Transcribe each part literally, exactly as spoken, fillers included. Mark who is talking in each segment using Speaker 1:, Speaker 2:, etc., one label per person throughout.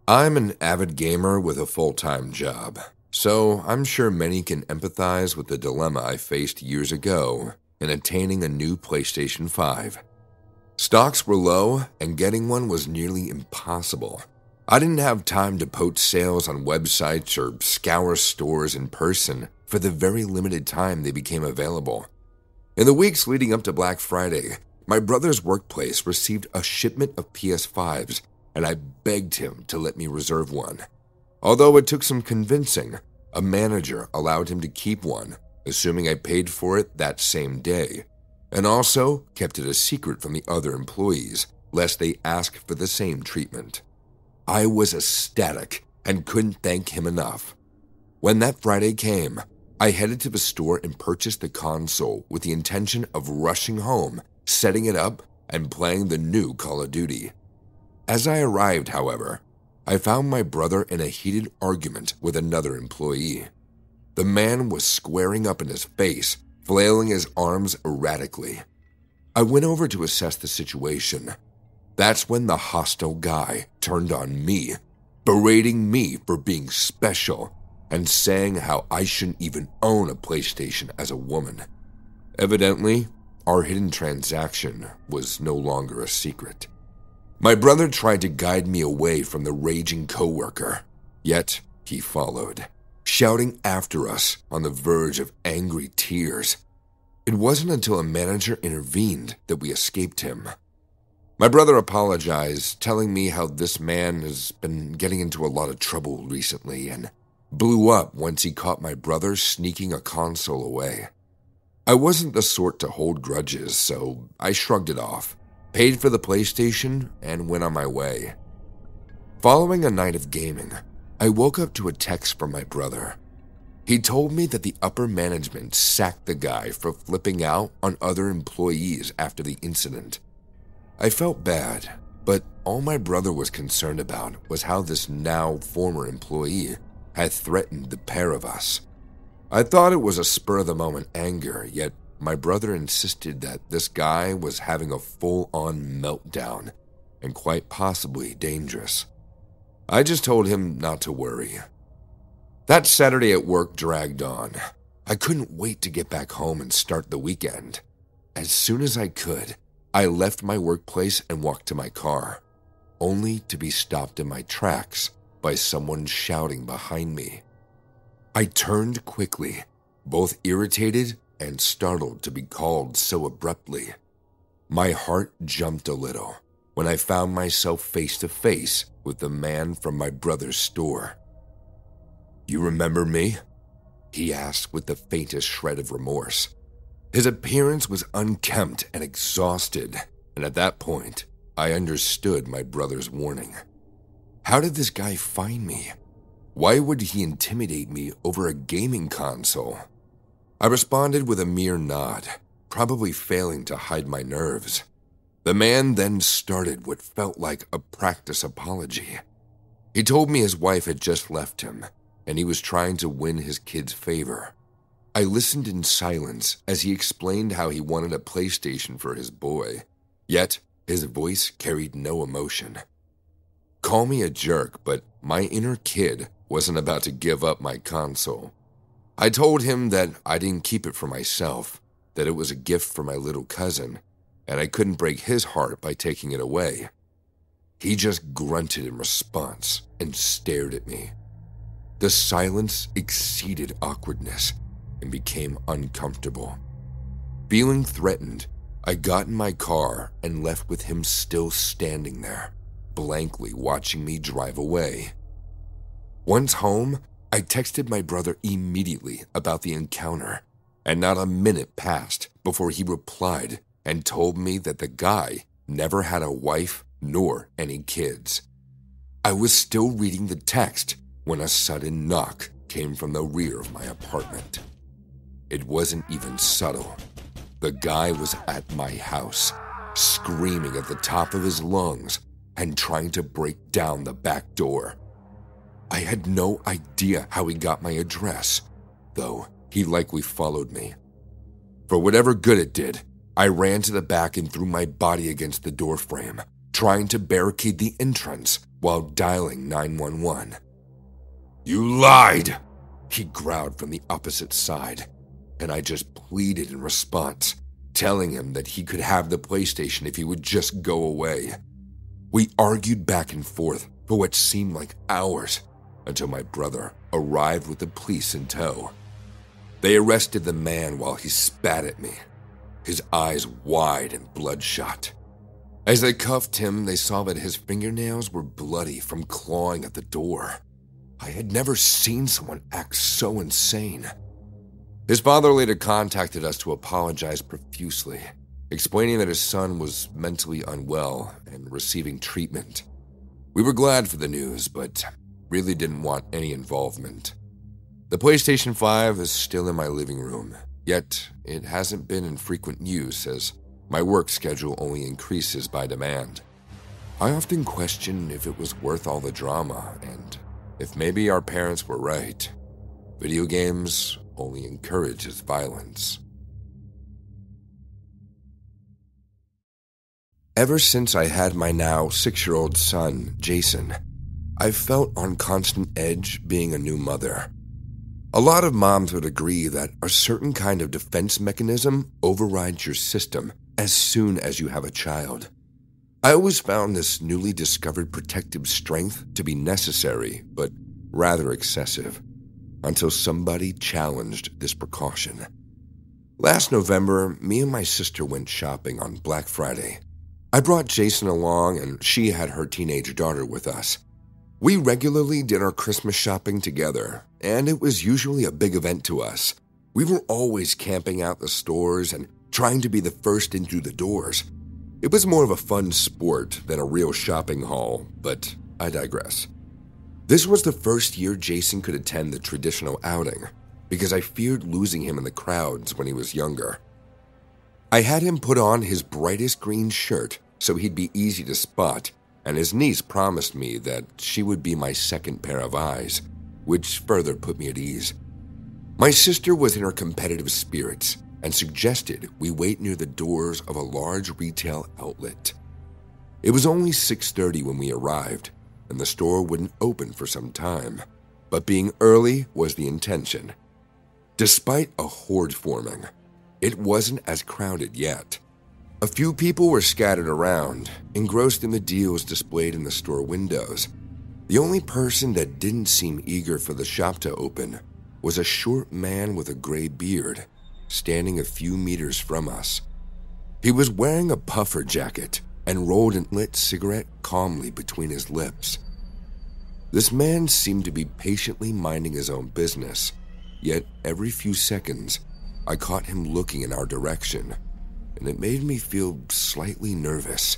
Speaker 1: I'm an avid gamer with a full-time job, so I'm sure many can empathize with the dilemma I faced years ago in attaining a new PlayStation five. Stocks were low, and getting one was nearly impossible. I didn't have time to poach sales on websites or scour stores in person for the very limited time they became available. In the weeks leading up to Black Friday, my brother's workplace received a shipment of P S fives, and I begged him to let me reserve one. Although it took some convincing, a manager allowed him to keep one, assuming I paid for it that same day, and also kept it a secret from the other employees, lest they ask for the same treatment. I was ecstatic and couldn't thank him enough. When that Friday came, I headed to the store and purchased the console with the intention of rushing home, setting it up, and playing the new Call of Duty. As I arrived, however, I found my brother in a heated argument with another employee. The man was squaring up in his face, flailing his arms erratically. I went over to assess the situation. That's when the hostile guy turned on me, berating me for being special and saying how I shouldn't even own a PlayStation as a woman. Evidently, our hidden transaction was no longer a secret. My brother tried to guide me away from the raging coworker, yet he followed, shouting after us on the verge of angry tears. It wasn't until a manager intervened that we escaped him. My brother apologized, telling me how this man has been getting into a lot of trouble recently and blew up once he caught my brother sneaking a console away. I wasn't the sort to hold grudges, so I shrugged it off, paid for the PlayStation, and went on my way. Following a night of gaming, I woke up to a text from my brother. He told me that the upper management sacked the guy for flipping out on other employees after the incident. I felt bad, but all my brother was concerned about was how this now former employee had threatened the pair of us. I thought it was a spur-of-the-moment anger, yet my brother insisted that this guy was having a full-on meltdown and quite possibly dangerous. I just told him not to worry. That Saturday at work dragged on. I couldn't wait to get back home and start the weekend. As soon as I could, I left my workplace and walked to my car, only to be stopped in my tracks by someone shouting behind me. I turned quickly, both irritated and startled to be called so abruptly. My heart jumped a little when I found myself face to face with the man from my brother's store. "You remember me?" he asked with the faintest shred of remorse. His appearance was unkempt and exhausted, and at that point, I understood my brother's warning. How did this guy find me? Why would he intimidate me over a gaming console? I responded with a mere nod, probably failing to hide my nerves. The man then started what felt like a practice apology. He told me his wife had just left him, and he was trying to win his kid's favor. I listened in silence as he explained how he wanted a PlayStation for his boy, yet his voice carried no emotion. Call me a jerk, but my inner kid wasn't about to give up my console. I told him that I didn't keep it for myself, that it was a gift for my little cousin, and I couldn't break his heart by taking it away. He just grunted in response and stared at me. The silence exceeded awkwardness and became uncomfortable. Feeling threatened, I got in my car and left with him still standing there, blankly watching me drive away. Once home, I texted my brother immediately about the encounter, and not a minute passed before he replied and told me that the guy never had a wife nor any kids. I was still reading the text when a sudden knock came from the rear of my apartment. It wasn't even subtle. The guy was at my house, screaming at the top of his lungs and trying to break down the back door. I had no idea how he got my address, though he likely followed me. For whatever good it did, I ran to the back and threw my body against the doorframe, trying to barricade the entrance while dialing nine one one. "You lied!" he growled from the opposite side, and I just pleaded in response, telling him that he could have the PlayStation if he would just go away. We argued back and forth for what seemed like hours until my brother arrived with the police in tow. They arrested the man while he spat at me, his eyes wide and bloodshot. As they cuffed him, they saw that his fingernails were bloody from clawing at the door. I had never seen someone act so insane. His father later contacted us to apologize profusely, explaining that his son was mentally unwell and receiving treatment. We were glad for the news, but really didn't want any involvement. The PlayStation five is still in my living room, yet it hasn't been in frequent use as my work schedule only increases by demand. I often question if it was worth all the drama and if maybe our parents were right. Video games only encourages violence. Ever since I had my now six-year-old son, Jason, I've felt on constant edge being a new mother. A lot of moms would agree that a certain kind of defense mechanism overrides your system as soon as you have a child. I always found this newly discovered protective strength to be necessary, but rather excessive, until somebody challenged this precaution. Last November, me and my sister went shopping on Black Friday. I brought Jason along and she had her teenage daughter with us. We regularly did our Christmas shopping together, and it was usually a big event to us. We were always camping out the stores and trying to be the first in through the doors. It was more of a fun sport than a real shopping haul, but I digress. This was the first year Jason could attend the traditional outing, because I feared losing him in the crowds when he was younger. I had him put on his brightest green shirt so he'd be easy to spot, and his niece promised me that she would be my second pair of eyes, which further put me at ease. My sister was in her competitive spirits and suggested we wait near the doors of a large retail outlet. It was only six thirty when we arrived, and the store wouldn't open for some time, but being early was the intention. Despite a horde forming, it wasn't as crowded yet. A few people were scattered around, engrossed in the deals displayed in the store windows. The only person that didn't seem eager for the shop to open was a short man with a gray beard, standing a few meters from us. He was wearing a puffer jacket and rolled an lit cigarette calmly between his lips. This man seemed to be patiently minding his own business, yet every few seconds, I caught him looking in our direction, and it made me feel slightly nervous.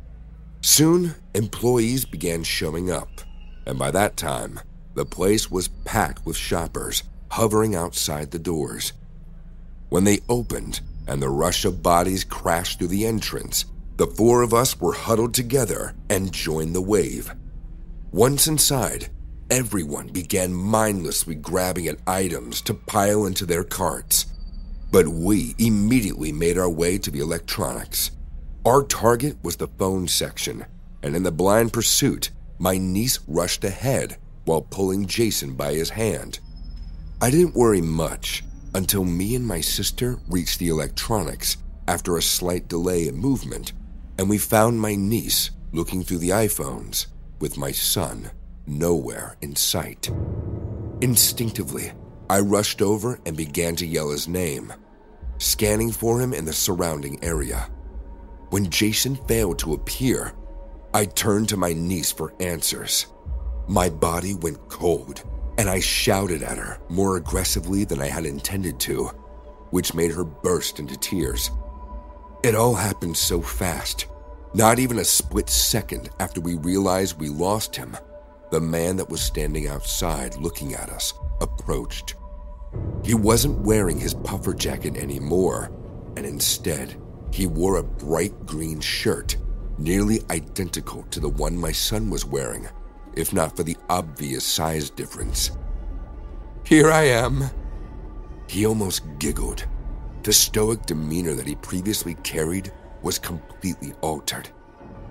Speaker 1: Soon, employees began showing up, and by that time, the place was packed with shoppers hovering outside the doors. When they opened and the rush of bodies crashed through the entrance, the four of us were huddled together and joined the wave. Once inside, everyone began mindlessly grabbing at items to pile into their carts. But we immediately made our way to the electronics. Our target was the phone section, and in the blind pursuit, my niece rushed ahead while pulling Jason by his hand. I didn't worry much until me and my sister reached the electronics after a slight delay in movement, and we found my niece looking through the iPhones with my son nowhere in sight. Instinctively, I rushed over and began to yell his name, scanning for him in the surrounding area. When Jason failed to appear, I turned to my niece for answers. My body went cold, and I shouted at her more aggressively than I had intended to, which made her burst into tears. It all happened so fast. Not even a split second after we realized we lost him, the man that was standing outside looking at us approached. He wasn't wearing his puffer jacket anymore, and instead, he wore a bright green shirt, nearly identical to the one my son was wearing, if not for the obvious size difference. "Here I am." He almost giggled. The stoic demeanor that he previously carried was completely altered.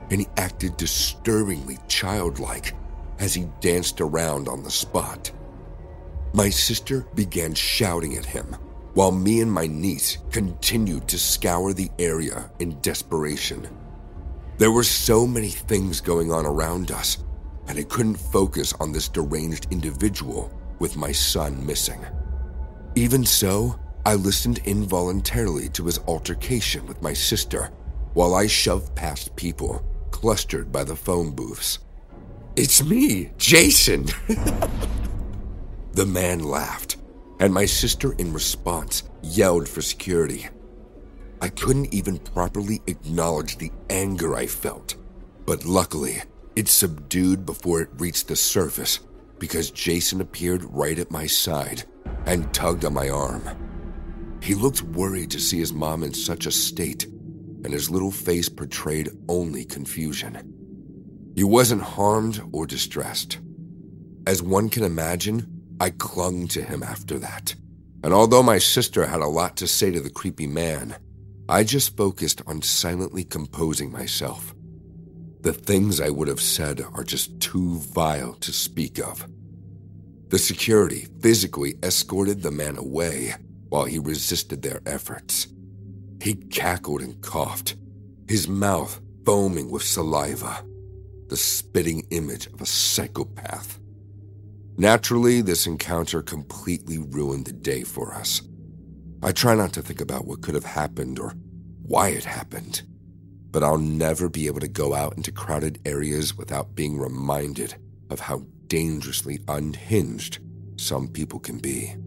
Speaker 1: and he acted disturbingly childlike as he danced around on the spot. My sister began shouting at him, while me and my niece continued to scour the area in desperation. There were so many things going on around us, and I couldn't focus on this deranged individual with my son missing. Even so, I listened involuntarily to his altercation with my sister while I shoved past people clustered by the phone booths. "It's me, Jason!" The man laughed, and my sister in response yelled for security. I couldn't even properly acknowledge the anger I felt, but luckily, it subdued before it reached the surface because Jason appeared right at my side and tugged on my arm. He looked worried to see his mom in such a state, and his little face portrayed only confusion. He wasn't harmed or distressed. As one can imagine, I clung to him after that, and although my sister had a lot to say to the creepy man, I just focused on silently composing myself. The things I would have said are just too vile to speak of. The security physically escorted the man away while he resisted their efforts. He cackled and coughed, his mouth foaming with saliva, the spitting image of a psychopath. Naturally, this encounter completely ruined the day for us. I try not to think about what could have happened or why it happened, but I'll never be able to go out into crowded areas without being reminded of how dangerously unhinged some people can be.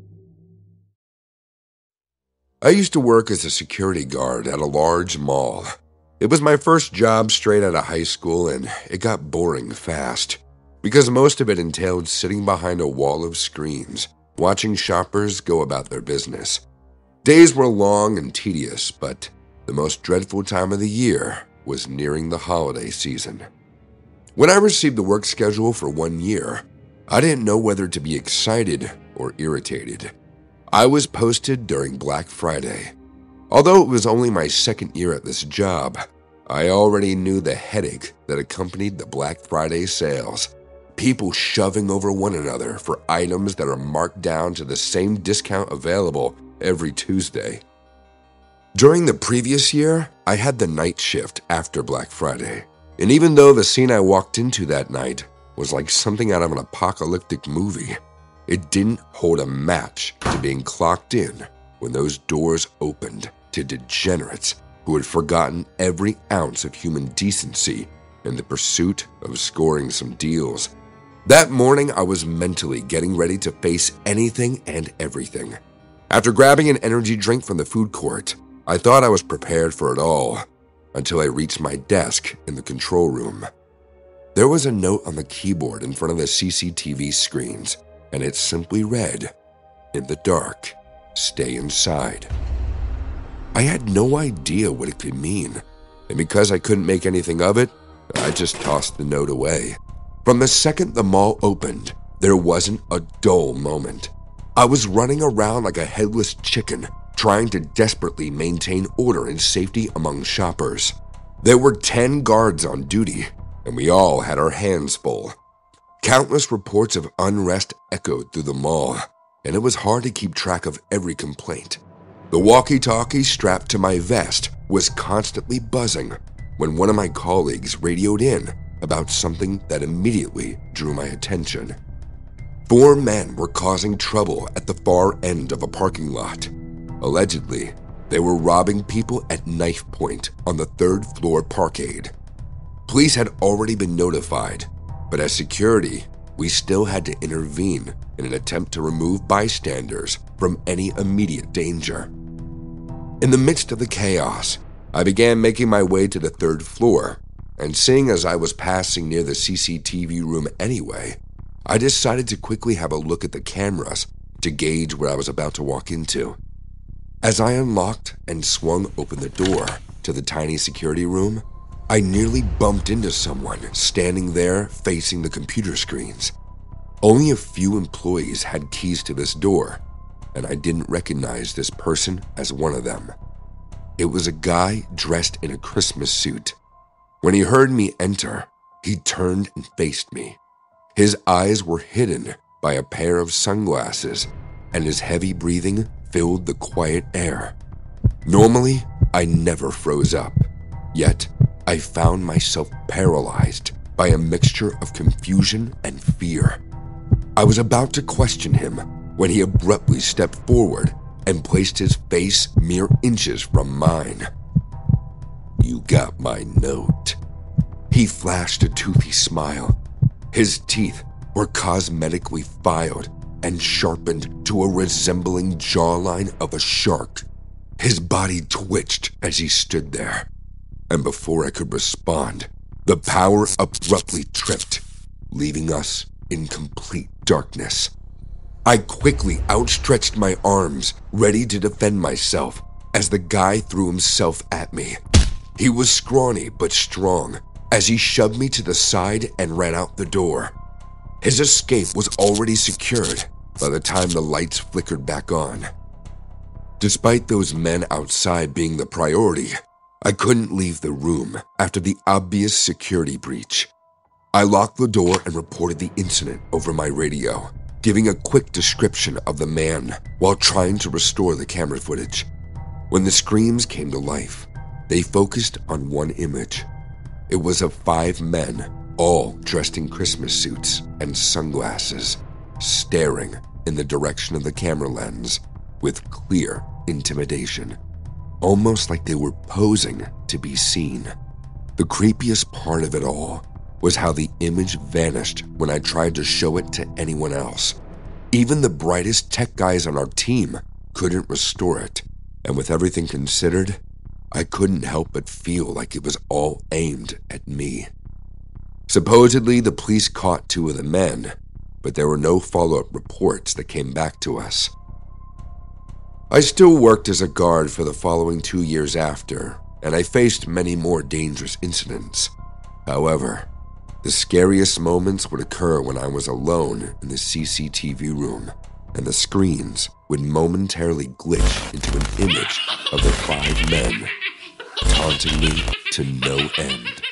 Speaker 1: I used to work as a security guard at a large mall. It was my first job straight out of high school, and it got boring fast, because most of it entailed sitting behind a wall of screens, watching shoppers go about their business. Days were long and tedious, but the most dreadful time of the year was nearing the holiday season. When I received the work schedule for one year, I didn't know whether to be excited or irritated. I was posted during Black Friday. Although it was only my second year at this job, I already knew the headache that accompanied the Black Friday sales. People shoving over one another for items that are marked down to the same discount available every Tuesday. During the previous year, I had the night shift after Black Friday, and even though the scene I walked into that night was like something out of an apocalyptic movie, it didn't hold a match to being clocked in when those doors opened to degenerates who had forgotten every ounce of human decency in the pursuit of scoring some deals. That morning, I was mentally getting ready to face anything and everything. After grabbing an energy drink from the food court, I thought I was prepared for it all, until I reached my desk in the control room. There was a note on the keyboard in front of the C C T V screens, and it simply read, "In the dark, stay inside." I had no idea what it could mean, and because I couldn't make anything of it, I just tossed the note away. From the second the mall opened, there wasn't a dull moment. I was running around like a headless chicken, trying to desperately maintain order and safety among shoppers. There were ten guards on duty, and we all had our hands full. Countless reports of unrest echoed through the mall, and it was hard to keep track of every complaint. The walkie-talkie strapped to my vest was constantly buzzing when one of my colleagues radioed in about something that immediately drew my attention. Four men were causing trouble at the far end of a parking lot. Allegedly, they were robbing people at knife point on the third floor parkade. Police had already been notified, but as security, we still had to intervene in an attempt to remove bystanders from any immediate danger. In the midst of the chaos, I began making my way to the third floor, and seeing as I was passing near the C C T V room anyway, I decided to quickly have a look at the cameras to gauge what I was about to walk into. As I unlocked and swung open the door to the tiny security room, I nearly bumped into someone standing there facing the computer screens. Only a few employees had keys to this door, and I didn't recognize this person as one of them. It was a guy dressed in a Christmas suit. When he heard me enter, he turned and faced me. His eyes were hidden by a pair of sunglasses, and his heavy breathing filled the quiet air. Normally, I never froze up, yet I found myself paralyzed by a mixture of confusion and fear. I was about to question him when he abruptly stepped forward and placed his face mere inches from mine. "You got my note." He flashed a toothy smile. His teeth were cosmetically filed and sharpened to a resembling jawline of a shark. His body twitched as he stood there, and before I could respond, the power abruptly tripped, leaving us in complete darkness. I quickly outstretched my arms, ready to defend myself, as the guy threw himself at me. He was scrawny but strong, as he shoved me to the side and ran out the door. His escape was already secured by the time the lights flickered back on. Despite those men outside being the priority, I couldn't leave the room after the obvious security breach. I locked the door and reported the incident over my radio, giving a quick description of the man while trying to restore the camera footage. When the screams came to life, they focused on one image. It was of five men, all dressed in Christmas suits and sunglasses, staring in the direction of the camera lens with clear intimidation, almost like they were posing to be seen. The creepiest part of it all was how the image vanished when I tried to show it to anyone else. Even the brightest tech guys on our team couldn't restore it, and with everything considered, I couldn't help but feel like it was all aimed at me. Supposedly, the police caught two of the men, but there were no follow-up reports that came back to us. I still worked as a guard for the following two years after, and I faced many more dangerous incidents. However, the scariest moments would occur when I was alone in the C C T V room, and the screens would momentarily glitch into an image of the five men, taunting me to no end.